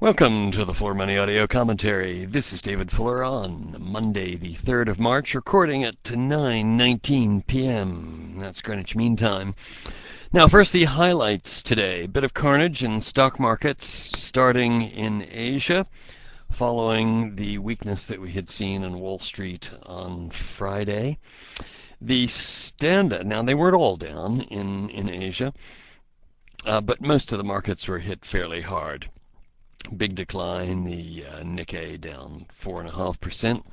Welcome to the Fuller Money Audio Commentary. This is David Fuller on Monday, the 3rd of March, recording at 9:19 p.m. That's Greenwich Mean Time. Now, first the highlights today. Bit of carnage in stock markets starting in Asia, following the weakness that we had seen in Wall Street on Friday. The standout, now they weren't all down in Asia, but most of the markets were hit fairly hard. Big decline, the Nikkei down 4.5%.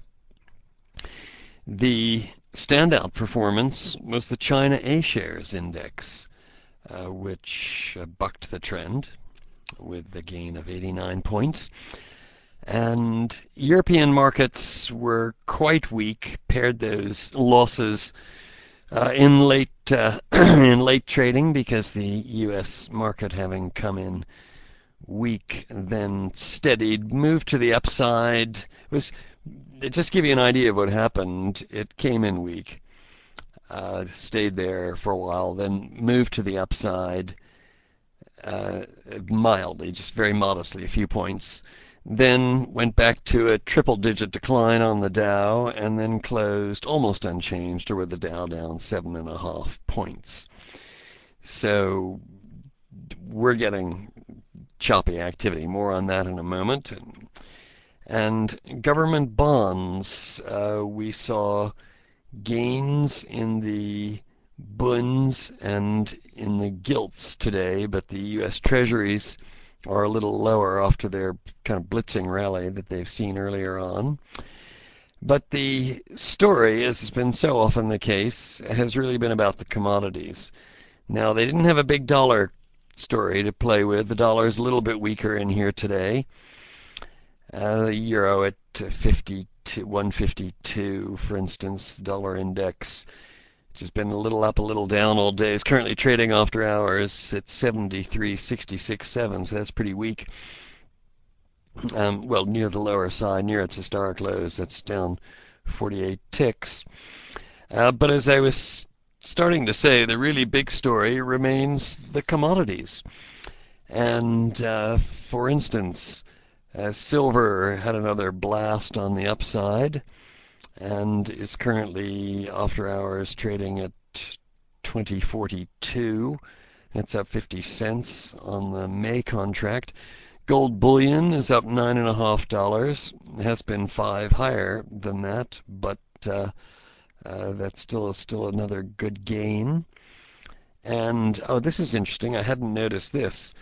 The standout performance was the China A-shares index, which bucked the trend with the gain of 89 points. And European markets were quite weak, paired those losses in late trading because the U.S. market having come in weak, then steadied, moved to the upside. Just give you an idea of what happened. It came in weak, stayed there for a while, then moved to the upside mildly, just very modestly, a few points. Then went back to a triple-digit decline on the Dow, and then closed almost unchanged, or with the Dow down 7.5 points. So we're getting choppy activity. More on that in a moment. And government bonds, we saw gains in the bunds and in the gilts today, but the U.S. Treasuries are a little lower after their kind of blitzing rally that they've seen earlier on. But the story, as has been so often the case, has really been about the commodities. Now, they didn't have a big dollar story to play with. The dollar is a little bit weaker in here today. The euro at 152, for instance. The dollar index, which has been a little up, a little down all day, is currently trading after hours at 73.66.7, so that's pretty weak. Well, near the lower side, near its historic lows, that's down 48 ticks. But as I was starting to say, the really big story remains the commodities. And for instance, silver had another blast on the upside and is currently after hours trading at 20.42. That's up 50 cents on the May contract. Gold bullion is up $9.50. It has been $5 higher than that, but that's still another good gain. And this is interesting. I hadn't noticed this.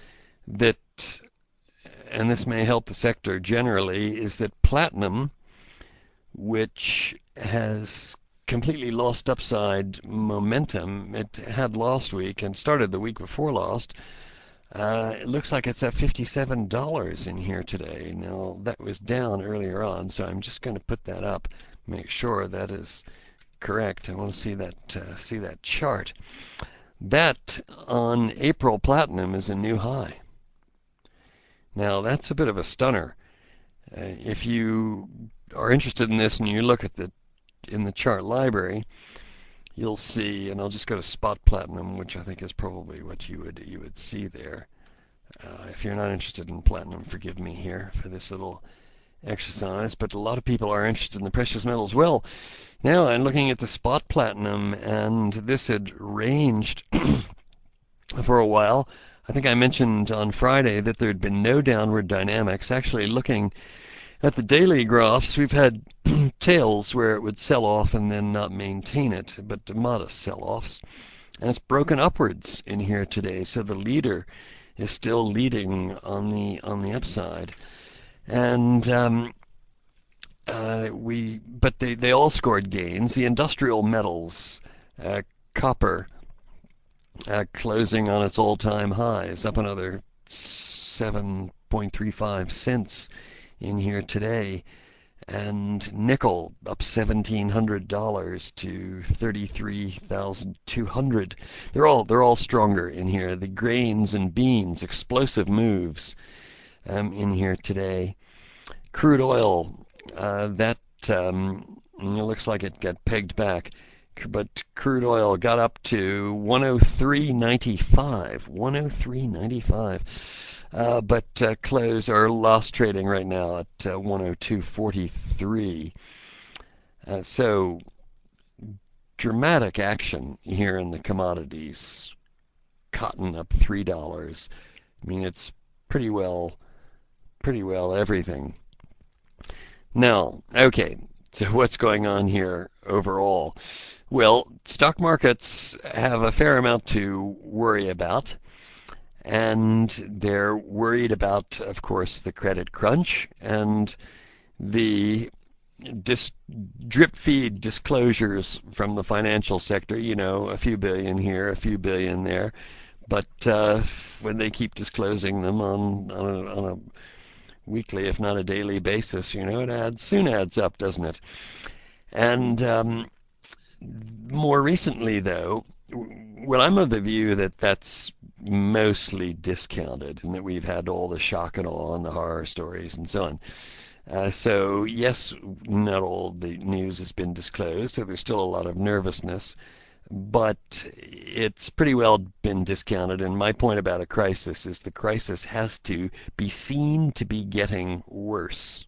And this may help the sector generally, is that platinum, which has completely lost upside momentum, it had last week and started the week before last. It looks like it's at $57 in here today. Now, that was down earlier on, so I'm just going to put that up, make sure that is correct. I want to see that chart. That on April platinum is a new high. Now that's a bit of a stunner. If you are interested in this and you look at in the chart library, you'll see, and I'll just go to spot platinum, which I think is probably what you would see there. If you're not interested in platinum, forgive me here for this little exercise, but a lot of people are interested in the precious metals. Well, now I'm looking at the spot platinum, and this had ranged for a while. I think I mentioned on Friday that there had been no downward dynamics. Actually, looking at the daily graphs, we've had tails where it would sell off and then not maintain it, but modest sell-offs. And it's broken upwards in here today, so the leader is still leading on the upside. And but they all scored gains. The industrial metals, copper, closing on its all-time highs, up another 7.35 cents in here today. And nickel up $1,700 to 33,200. They're all stronger in here. The grains and beans, explosive moves in here today. Crude oil, that looks like it got pegged back, but crude oil got up to 103.95. 103.95. but close or lost trading right now at 102.43. So dramatic action here in the commodities. Cotton up $3. I mean, it's pretty well everything. Now, okay, so what's going on here overall? Well, stock markets have a fair amount to worry about, and they're worried about, of course, the credit crunch and the drip feed disclosures from the financial sector, a few billion here, a few billion there. But when they keep disclosing them on a weekly, if not a daily basis, it soon adds up, doesn't it? And more recently, though, well, I'm of the view that that's mostly discounted and that we've had all the shock and awe and the horror stories and so on. So, yes, not all the news has been disclosed, so there's still a lot of nervousness, but it's pretty well been discounted. And my point about a crisis is the crisis has to be seen to be getting worse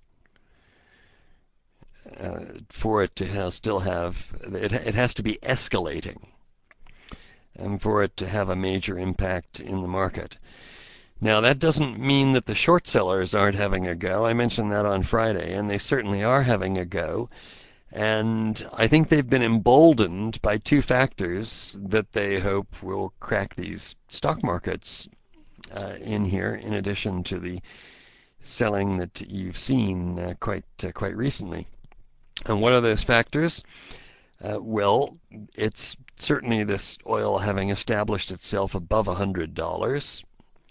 for it to it has to be escalating and for it to have a major impact in the market. Now, that doesn't mean that the short sellers aren't having a go. I mentioned that on Friday, and they certainly are having a go. And I think they've been emboldened by two factors that they hope will crack these stock markets in here, in addition to the selling that you've seen quite recently. And what are those factors? Well, it's certainly this oil having established itself above $100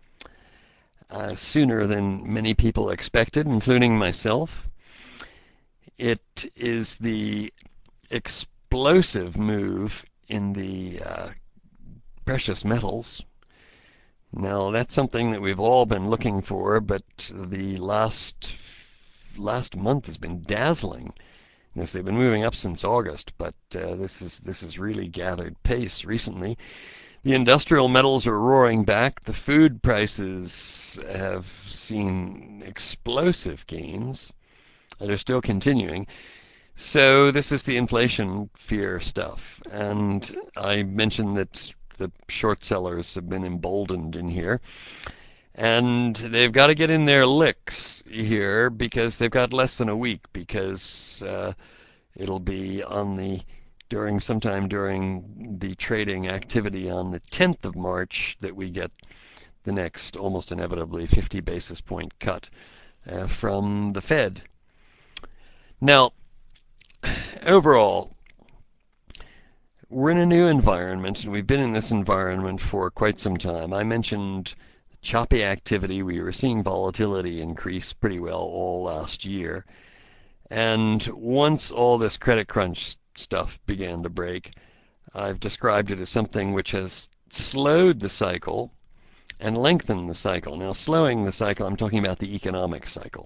sooner than many people expected, including myself. It is the explosive move in the precious metals. Now, that's something that we've all been looking for, but the last month has been dazzling. Yes, they've been moving up since August, but this has really gathered pace recently. The industrial metals are roaring back. The food prices have seen explosive gains. They're still continuing. So this is the inflation fear stuff. And I mentioned that the short sellers have been emboldened in here. And they've got to get in their licks here because they've got less than a week, because it'll be sometime during the trading activity on the 10th of March that we get the next, almost inevitably, 50 basis point cut from the Fed. Now, overall, we're in a new environment, and we've been in this environment for quite some time. I mentioned choppy activity. We were seeing volatility increase pretty well all last year. And once all this credit crunch stuff began to break, I've described it as something which has slowed the cycle and lengthened the cycle. Now, slowing the cycle, I'm talking about the economic cycle.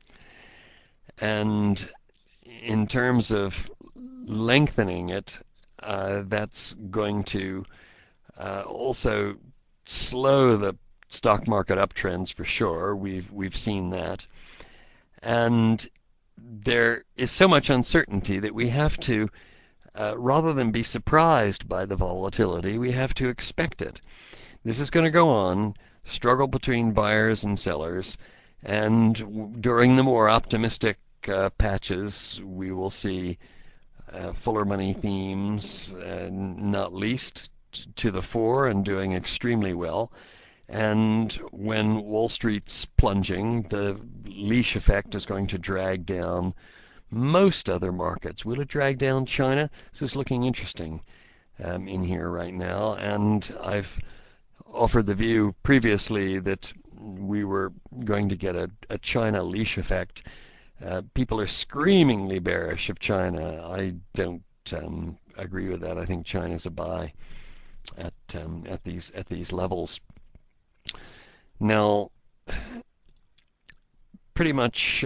And in terms of lengthening it, that's going to also slow the stock market uptrends for sure. We've seen that. And there is so much uncertainty that we have to, rather than be surprised by the volatility, we have to expect it. This is going to go on, struggle between buyers and sellers, and during the more optimistic patches, we will see fuller money themes, not least to the fore and doing extremely well. And when Wall Street's plunging, the leash effect is going to drag down most other markets. Will it drag down China? This is looking interesting in here right now. And I've offered the view previously that we were going to get a China leash effect. People are screamingly bearish of China. I don't agree with that. I think China's a buy at these levels. Now, pretty much,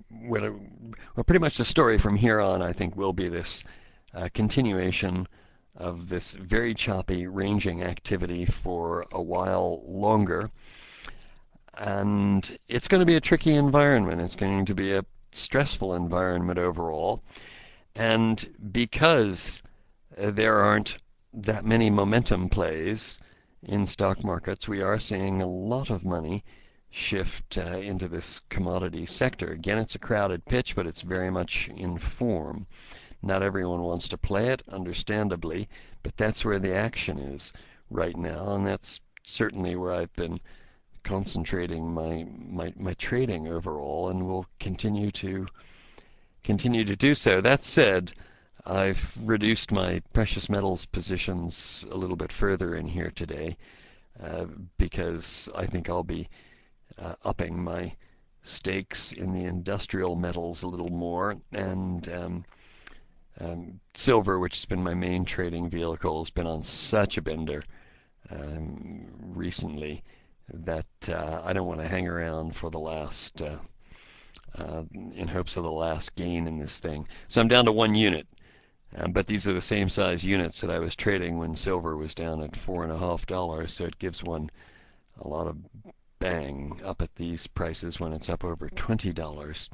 pretty much the story from here on, I think, will be this continuation of this very choppy ranging activity for a while longer. And it's going to be a tricky environment. It's going to be a stressful environment overall. And because there aren't that many momentum plays in stock markets, we are seeing a lot of money shift into this commodity sector. Again, it's a crowded pitch, but it's very much in form. Not everyone wants to play it, understandably, but that's where the action is right now, and that's certainly where I've been concentrating my trading overall, and will continue to do so. That said, I've reduced my precious metals positions a little bit further in here today because I think I'll be upping my stakes in the industrial metals a little more, and silver, which has been my main trading vehicle, has been on such a bender recently that I don't want to hang around for the last in hopes of the last gain in this thing. So I'm down to 1 unit. But these are the same size units that I was trading when silver was down at $4.50, so it gives one a lot of bang up at these prices when it's up over $20.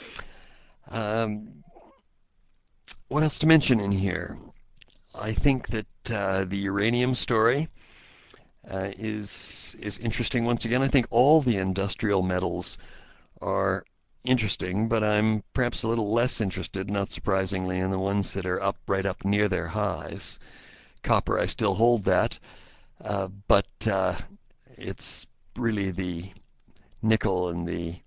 What else to mention in here? I think that the uranium story is interesting once again. I think all the industrial metals are interesting, but I'm perhaps a little less interested, not surprisingly, in the ones that are right up near their highs. Copper, I still hold that, but it's really the nickel and the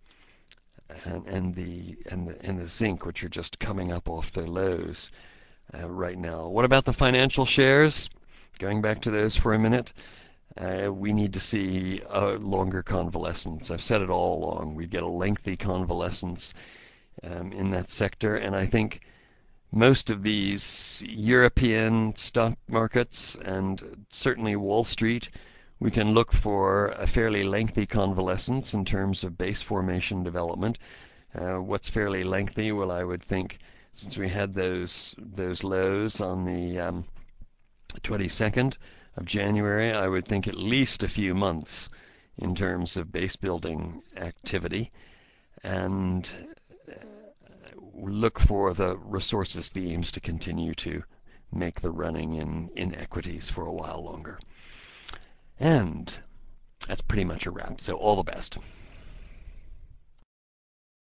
zinc, which are just coming up off their lows right now. What about the financial shares? Going back to those for a minute. We need to see a longer convalescence. I've said it all along. We get a lengthy convalescence in that sector, and I think most of these European stock markets and certainly Wall Street, we can look for a fairly lengthy convalescence in terms of base formation development. What's fairly lengthy? Well, I would think since we had those lows on the 22nd of January, I would think at least a few months in terms of base building activity, and look for the resources themes to continue to make the running in equities for a while longer. And that's pretty much a wrap. So all the best.